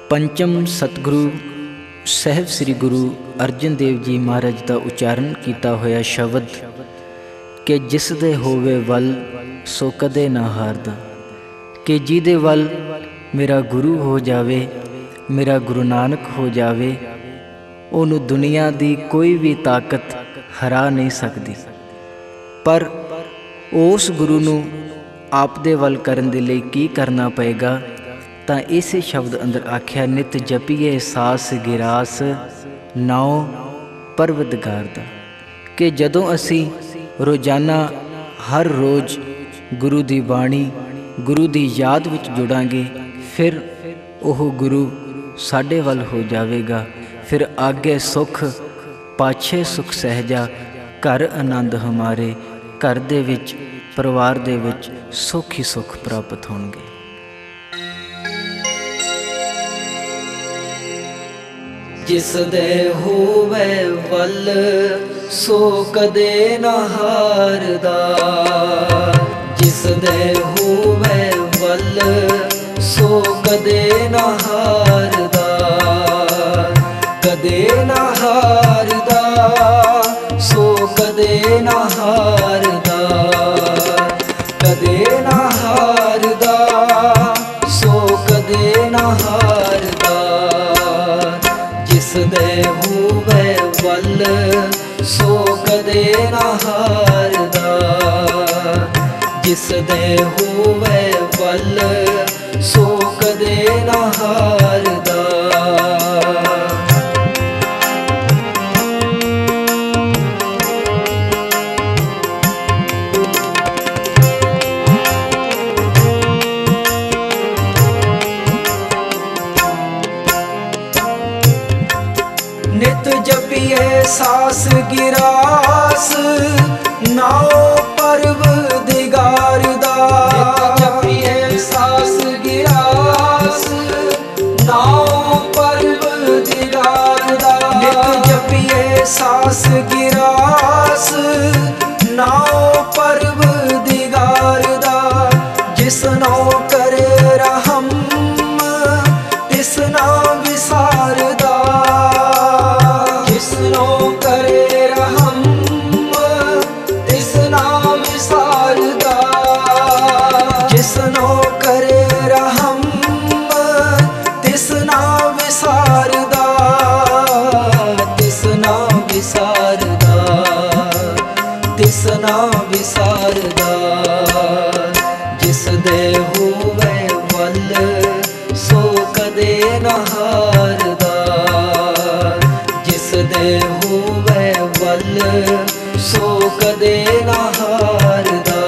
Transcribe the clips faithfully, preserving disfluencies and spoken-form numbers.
पंचम सतगुरु साहिब श्री गुरु अर्जन देव जी महाराज का उच्चारण किया होया शब्द कि जिस दे होवे वल सो कदे ना हारदा, कि जिहदे वल मेरा गुरु हो जावे, मेरा गुरु नानक हो जावे, उन्होंने दुनिया की कोई भी ताकत हरा नहीं सकती। पर उस गुरु नूं आप दे वल करन दे लई की करना पएगा, ਤਾਂ ਇਸੇ ਸ਼ਬਦ ਅੰਦਰ ਆਖਿਆ ਨਿਤ ਜਪੀਏ ਸਾਸ ਗਿਰਾਸ ਨਾਉ ਪਰਵਦਗਾਰ ਦਾ, ਕਿ ਜਦੋਂ ਅਸੀਂ ਰੋਜ਼ਾਨਾ ਹਰ ਰੋਜ਼ ਗੁਰੂ ਦੀ ਬਾਣੀ ਗੁਰੂ ਦੀ ਯਾਦ ਵਿੱਚ ਜੁੜਾਂਗੇ, ਫਿਰ ਉਹ ਗੁਰੂ ਸਾਡੇ ਵੱਲ ਹੋ ਜਾਵੇਗਾ। ਫਿਰ ਆਗੇ ਸੁਖ ਪਾਛੇ ਸੁਖ ਸਹਿਜਾ, ਘਰ ਆਨੰਦ ਹਮਾਰੇ, ਘਰ ਦੇ ਵਿੱਚ ਪਰਿਵਾਰ ਦੇ ਵਿੱਚ ਸੁਖ ਹੀ ਸੁਖ ਪ੍ਰਾਪਤ ਹੋਣਗੇ। जिस दे होवे वल सो कदे ना हारदा, जिस दे होवे वल सो कदे ना हारदा, कदे ना हारदा सो कदे ना हारदा, कदे ना हारदा सो कदे ना हारदा। जिस दे होवे वल सो कदे ना हारदा, जिस दे होवे वल सो कदे ना हारदा। नित जपिए सास गिरास नाओ परवदिगार दा, नित जपिए सास गिरास नाओ परवदिगार दा, नित जपिए सास गिरास नाओ परवदिगार दा। जिस नाओ करे रहम तिस ना विसारदा, जिसनो करे रहम तिस ना विसारदा, जिसनो करे रहम तिस ना विसारदा, तिस ना विसारदा, तिस ना विसारदा। जिस दे होवे वल सो कदे ना हारदा, जिस दे होवे वल सो कदे ना हारदा,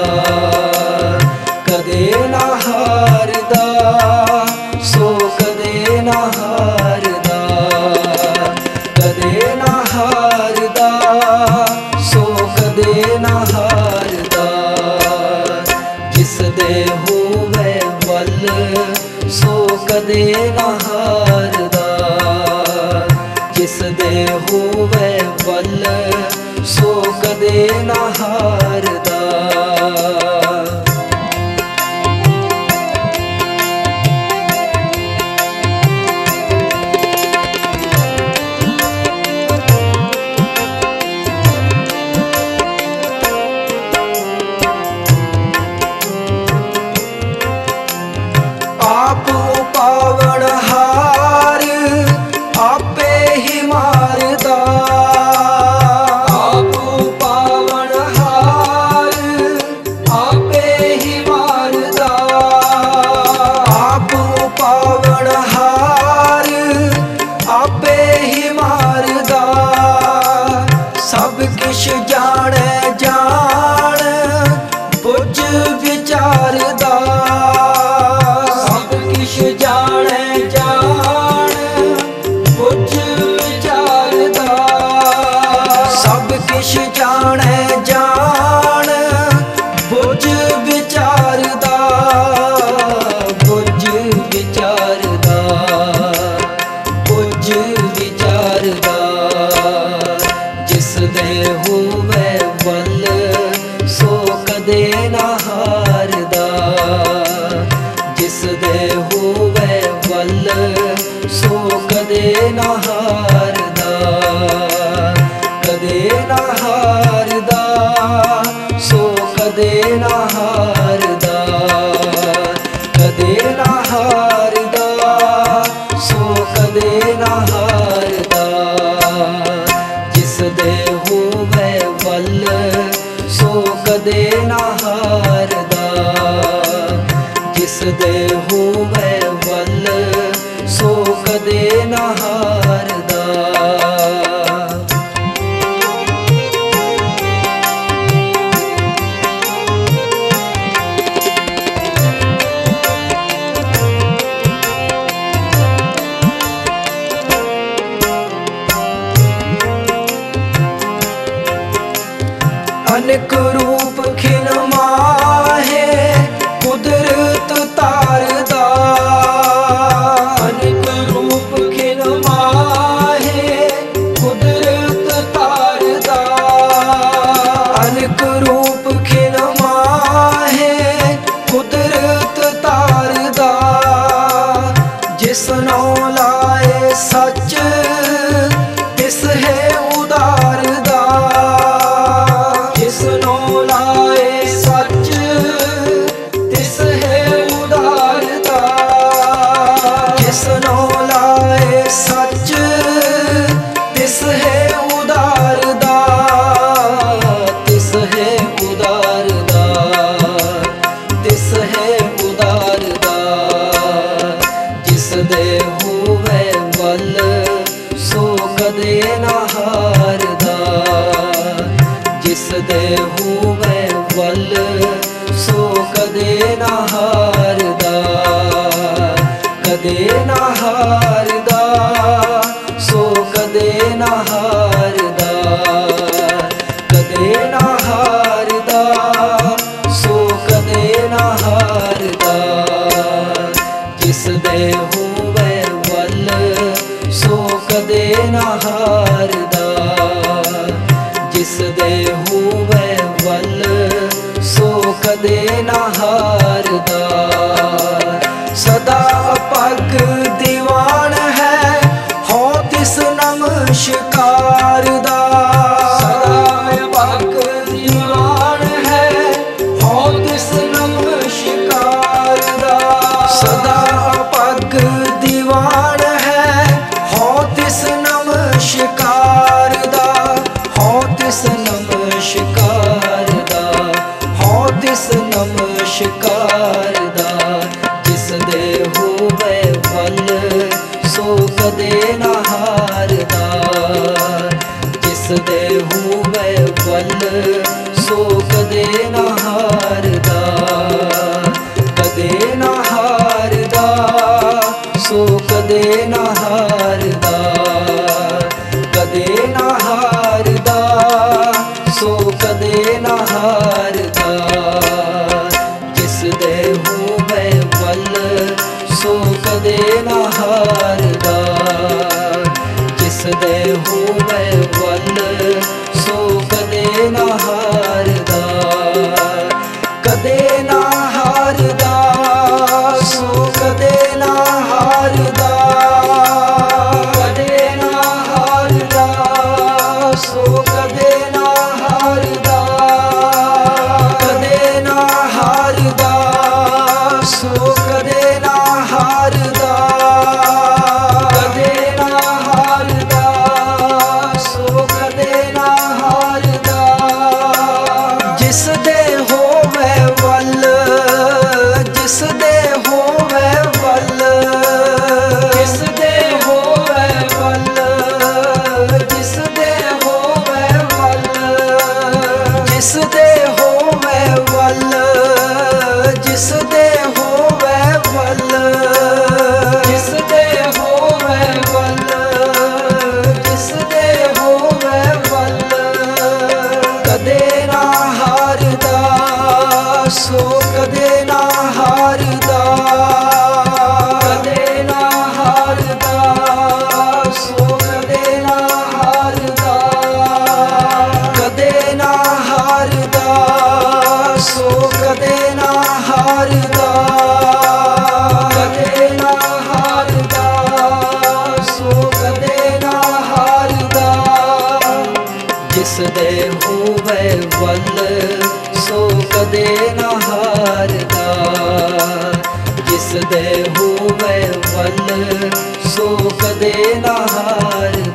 कदे ना हारदा सो कदे ना हारदा, कदे ना हारदा सो कदे ना हारदा। जिस दे होवे वल सो कदे ना हारदा, जिस दे होवे वल सो कदे ना हारदा। आप पावण हार आपे ही मारदा, आप पावण हार ਕਦੇ ਨਾ ਹਾਰਦਾ, ਕਦੇ ਨਾ ਹਾਰਦਾ, ਸੋ ਕਦੇ ਨਾ ਹਾਰਦਾ, ਕਦੇ ਨਾ ਹਾਰਦਾ, ਸੋ ਕਦੇ ਨਾ ਹਾਰਦਾ। ਜਿਸ ਦੇ ਹੋਵੇ ਵੱਲ ਸੋ ਕਦੇ ਨਾ ਹਾਰਦਾ, ਜਿਸ ਦੇ ਹੋਵੇ ਵੱਲ ਸੋ ਕਦੇ ਨਾ ਹਾਰਦਾ। ਅਨੇਕ ਰੂਪ ਖਿਨ ਮਾਹੇ ਕੁਦਰਤ ਤਾਰਦਾ, ਅਨੇਕ ਰੂਪ ਖਿਨ ਮਾਹੇ ਕੁਦਰਤ ਤਾਰਦਾ, ਅਨੇਕ ਰੂਪ ਖਿਨ ਮਾਹੇ ਕੁਦਰਤ ਤਾਰਦਾ। ਜਿਸ ਨੂੰ ਲਾਏ ਸੱਚ ਤਿਸ ਹੈ ਉਦਾਰਦਾ, ਜਿਸ ਨੂੰ ਲਾਏ ਸੱਚ ਤਿਸ ਹੈ ਉਦਾਰਦਾ, ਜਿਸ ਨੂੰ ਲਾਏ ਸੱਚ ਤਿਸ ਹੈ ਉਦਾਰਦਾ, ਤਿਸ ਹੈ ਉਦਾਰਦਾ, ਤਿਸ ਹੈ ਉਦਾਰਦਾ। ਜਿਸ ਦੇ ਹੋਵੇ ਵੱਲ ਸੋ ਕਦੇ ਨਾ ਹਾਰਦਾ, ਜਿਸ ਦੇ ਹੋਵੇ ਵੱਲ ਸੋ ਕਦੇ ਨਾ ਹਾਰਦਾ, ਕਦੇ ਨਾ ਹਾਰਦਾ, ਸੋ ਕਦੇ ਨਾ ਹਾਰਦਾ, ਕਦੇ ਨਾ ਹਾਰਦਾ, ਸੋ ਕਦੇ ਨਾ ਹਾਰਦਾ। ਜਿਸ ਦੇ ਹੋਵੇ ਵੱਲ ਸੋ ਕਦੇ ਨਾ ਹਾਰਦਾ, ਜਿਸ ਦੇ ਹੋਵੇ ਵੱਲ ਸੋ ਕਦੇ ਨਾ ਹਾਰਦਾ। ਸਦਾ ਪੱਗ ਦੀਵਾਨ ਹੈ ਹੋ ਤਿਸ ਨਮਸਕਾਰ ਦਾ, ਸਦਾ ਪੱਗ ਦੀਵਾਨ ਹੈ ਹੋ ਤਿਸ ਨਮਸਕਾਰ ਦਾ, ਸਦਾ ਪੱਗ ਦੀਵਾਨ ਹੈ ਹੋ ਤਿਸ ਨਮਸਕਾਰ ਦਾ, ਹੋ ਤਿਸ ਨਮਸਕਾਰ ਦਾ, ਹੋ ਤਿਸ ਨਮਸਕਾਰ ਦਾ। ਜਿਸ ਦੇ ਹੋਵੇ ਵੱਲ ਸੋ ਕਦੇ ਨਾ ਹਾਰਦਾ, ਜਿਸ ਦੇ ਹੋਵੇ ਵੱਲ ਸੋ ਕਦੇ ਨਾ ਹਾਰਦਾ, ਕਦੇ ਨਾ ਹਾਰਦਾ, ਸੋ ਕਦੇ ਨਾ ਹਾਰਦਾ, ਕਦੇ ਨਾ ਹਾਰਦਾ, ਸੋ ਕਦੇ ਨਾ ਹਾਰਦਾ। ਜਿਸ ਦੇ ਹੋਵੇ ਵੱਲ ਸੋ ਕਦੇ ਨਾ ਹਾਰਦਾ, ਜਿਸ ਦੇ ਹੋਵੇ ਵੱਲ ਸੋ ਕਦੇ ਨਾ ਹਾਰਦਾ, ਕਦੇ ਨਾ ਹਾਰਦਾ, ਸੋ ਕਦੇ ਨਾ ਹਾਰਦਾ, ਕਦੇ ਨਾ ਹਾਰਦਾ, ਸੋ ਕਦੇ ਨਾ ਹਾਰਦਾ, ਕਦੇ ਨਾ ਹਾਰਦਾ, ਸੋ ਕਦੇ ਨਾ ਹਾਰਦਾ, ਕਦੇ ਨਾ ਹਾਰਦਾ, ਹੋਵੇ ਵੱਲ ਸੋ ਕਦੇ ਨਾ ਹਾਰਦਾ। ਜਿਸ ਦੇ ਹੋਵੇ ਵੱਲ ਸੋ ਕਦੇ ਨਾ ਹਾਰਦਾ।